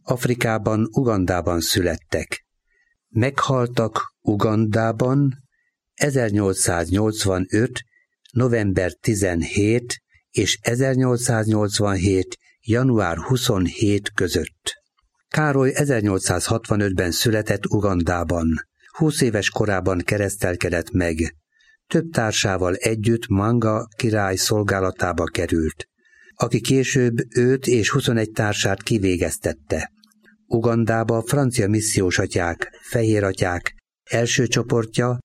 Afrikában, Ugandában születtek. Meghaltak Ugandában 1885. november 17 és 1887. január 27 között. Károly 1865-ben született Ugandában. 20 éves korában keresztelkedett meg. Több társával együtt Manga király szolgálatába került, aki később őt és 21 társát kivégeztette. Ugandába francia missziós atyák, fehér atyák első csoportja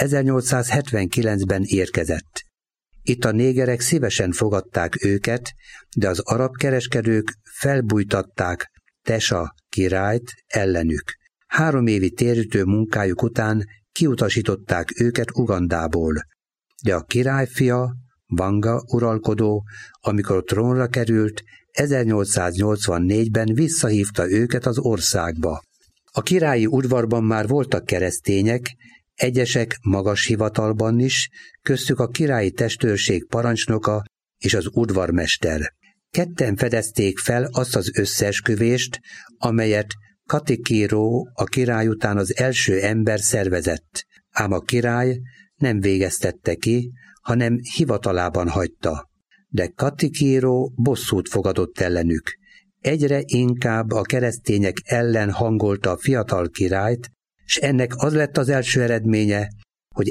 1879-ben érkezett. Itt a négerek szívesen fogadták őket, de az arab kereskedők felbújtatták Tesa királyt ellenük. 3 évi térítő munkájuk után kiutasították őket Ugandából, de a király fia, Vanga uralkodó, amikor trónra került, 1884-ben visszahívta őket az országba. A királyi udvarban már voltak keresztények, egyesek magas hivatalban is, köztük a királyi testőrség parancsnoka és az udvarmester. Ketten fedezték fel azt az összeesküvést, amelyet Katikiro a király után az első ember szervezett, ám a király nem végeztette ki, hanem hivatalában hagyta. De Katikiro bosszút fogadott ellenük. Egyre inkább a keresztények ellen hangolta a fiatal királyt, s ennek az lett az első eredménye, hogy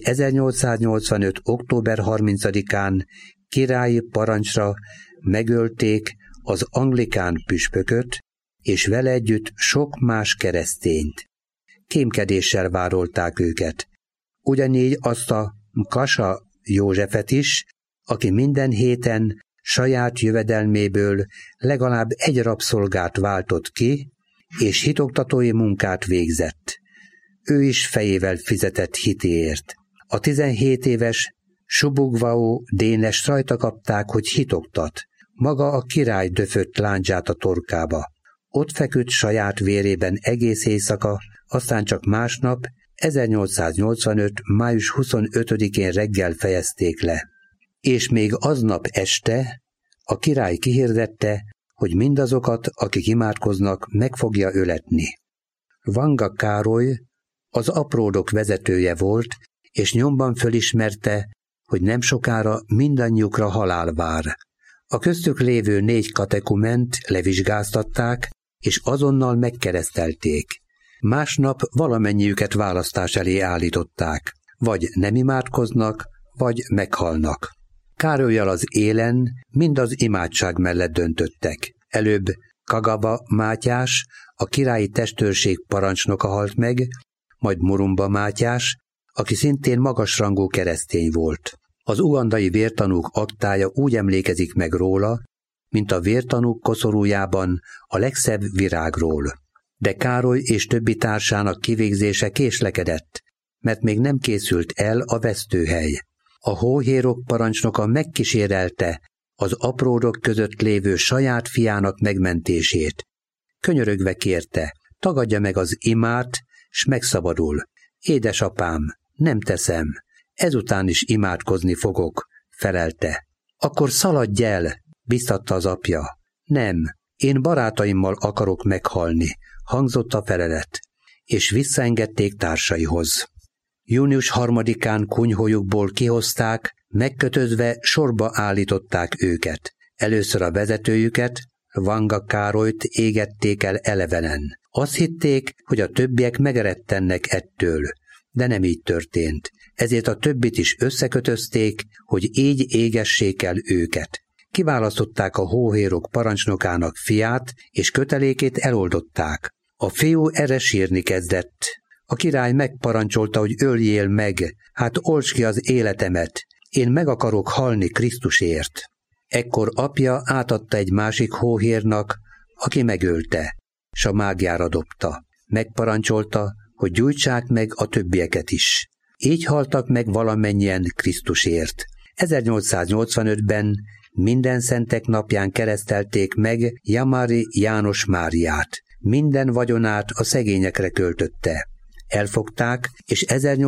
1885. október 30-án királyi parancsra megölték az anglikán püspököt, és vele együtt sok más keresztényt. Kémkedéssel vádolták őket. Ugyanígy azt a Kasa Józsefet is, aki minden héten saját jövedelméből legalább egy rabszolgát váltott ki, és hitoktatói munkát végzett. Ő is fejével fizetett hitéért. A 17 éves Subugvao Dénest rajta kapták, hogy hitoktat. Maga a király döfött lándzsát a torkába. Ott feküdt saját vérében egész éjszaka, aztán csak másnap, 1885. május 25-én reggel fejezték le. És még aznap este a király kihirdette, hogy mindazokat, akik imádkoznak, meg fogja öletni. Vanga Károly az apródok vezetője volt, és nyomban fölismerte, hogy nem sokára mindannyiukra halál vár. A köztük lévő 4 katekument levizsgáztatták, és azonnal megkeresztelték. Másnap valamennyiüket választás elé állították. Vagy nem imádkoznak, vagy meghalnak. Károllyal az élen mind az imádság mellett döntöttek. Előbb Kagaba Mátyás, a királyi testőrség parancsnoka halt meg, majd Murumba Mátyás, aki szintén magasrangú keresztény volt. Az ugandai vértanúk aktája úgy emlékezik meg róla, mint a vértanúk koszorújában a legszebb virágról. De Károly és többi társának kivégzése késlekedett, mert még nem készült el a vesztőhely. A hóhérok parancsnoka megkísérelte az apródok között lévő saját fiának megmentését. Könyörögve kérte, tagadja meg az imát, s megszabadul. Édesapám, nem teszem, ezután is imádkozni fogok, felelte. Akkor szaladj el, biztatta az apja. Nem, én barátaimmal akarok meghalni, hangzott a felelet, és visszaengedték társaihoz. Június 3-án kunyhójukból kihozták, megkötözve sorba állították őket. Először a vezetőjüket, Vanga Károlyt égették el elevenen. Azt hitték, hogy a többiek megeredtennek ettől, de nem így történt. Ezért a többit is összekötözték, hogy így égessék el őket. Kiválasztották a hóhérok parancsnokának fiát, és kötelékét eloldották. A fiú erre sírni kezdett. A király megparancsolta, hogy öljél meg, hát oltsd ki az életemet, én meg akarok halni Krisztusért. Ekkor apja átadta egy másik hóhérnak, aki megölte, s a mágiára dobta. Megparancsolta, hogy gyújtsák meg a többieket is. Így haltak meg valamennyien Krisztusért. 1885-ben minden szentek napján keresztelték meg Jamari János Máriát. Minden vagyonát a szegényekre költötte. Elfogták, és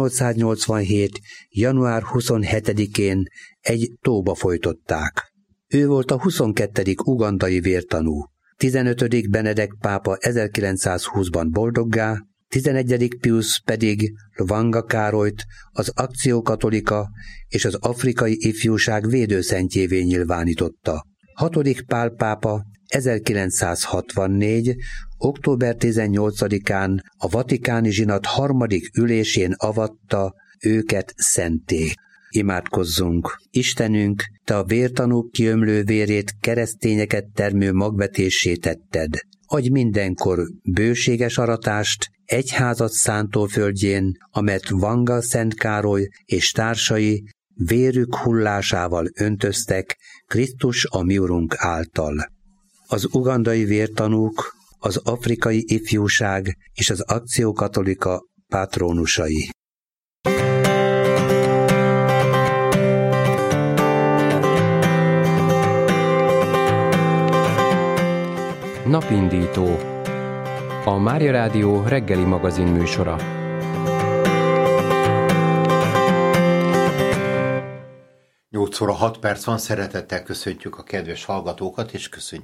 1887. január 27-én egy tóba folytották. Ő volt a 22. ugandai vértanú. 15. Benedek pápa 1920-ban boldoggá, 11. Pius pedig Lvanga Károlyt az Actio Catholica és az afrikai ifjúság védőszentjévé nyilvánította. 6. Pál pápa 1964. október 18-án a Vatikáni Zsinat 3. ülésén avatta őket szentté. Imádkozzunk! Istenünk, Te a vértanúk kiömlő vérét keresztényeket termő magvetésé tetted. Adj mindenkor bőséges aratást egyházat szántóföldjén, amet Vanga Szent Károly és társai vérük hullásával öntöztek Krisztus a mi Urunk által. Az ugandai vértanúk, az afrikai ifjúság és az Actio Catholica patrónusai. Napindító. A Mária Rádió reggeli magazin műsora. Nyolc óra 6 perc van, szeretettel köszöntjük a kedves hallgatókat, és köszöntjük